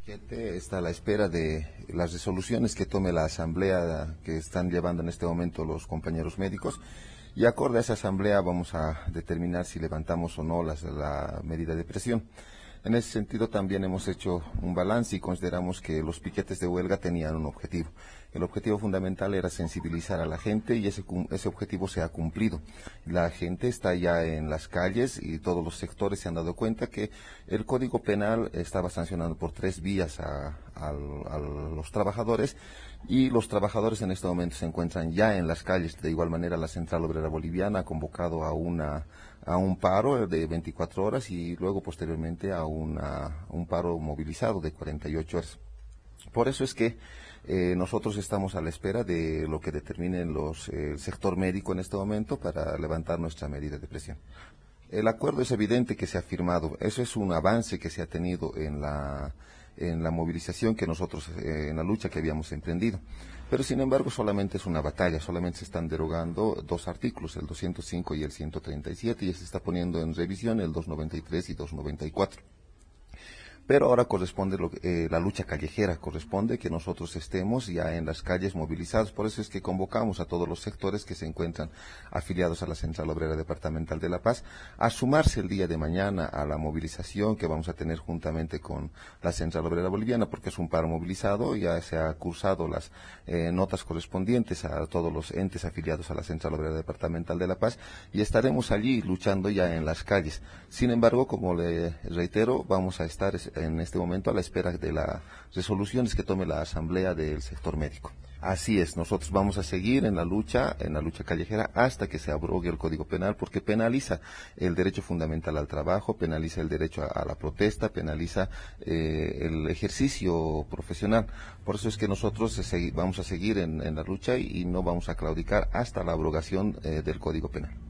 piquete está a la espera de las resoluciones que tome la asamblea que están llevando en este momento los compañeros médicos, y acorde a esa asamblea vamos a determinar si levantamos o no la medida de presión. En ese sentido también hemos hecho un balance y consideramos que los piquetes de huelga tenían un objetivo. El objetivo fundamental era sensibilizar a la gente y ese objetivo se ha cumplido. La gente está ya en las calles y todos los sectores se han dado cuenta que el Código Penal estaba sancionando por 3 vías a los trabajadores, y los trabajadores en este momento se encuentran ya en las calles. De igual manera, la Central Obrera Boliviana ha convocado a un paro de 24 horas y luego posteriormente a un paro movilizado de 48 horas. Por eso es que nosotros estamos a la espera de lo que determinen el sector médico en este momento para levantar nuestra medida de presión. El acuerdo es evidente que se ha firmado. Eso es un avance que se ha tenido en la movilización que nosotros, en la lucha que habíamos emprendido. Pero sin embargo solamente es una batalla, solamente se están derogando 2 artículos, el 205 y el 137, y se está poniendo en revisión el 293 y 294. Pero ahora corresponde la lucha callejera, corresponde que nosotros estemos ya en las calles movilizados. Por eso es que convocamos a todos los sectores que se encuentran afiliados a la Central Obrera Departamental de La Paz a sumarse el día de mañana a la movilización que vamos a tener juntamente con la Central Obrera Boliviana, porque es un paro movilizado. Ya se ha cursado las notas correspondientes a todos los entes afiliados a la Central Obrera Departamental de La Paz, y estaremos allí luchando ya en las calles. Sin embargo, como le reitero, vamos a estar en este momento a la espera de las resoluciones que tome la asamblea del sector médico. Así es, nosotros vamos a seguir en la lucha callejera hasta que se abrogue el Código Penal, porque penaliza el derecho fundamental al trabajo, penaliza el derecho a la protesta, penaliza el ejercicio profesional. Por eso es que nosotros vamos a seguir en la lucha y no vamos a claudicar hasta la abrogación del Código Penal.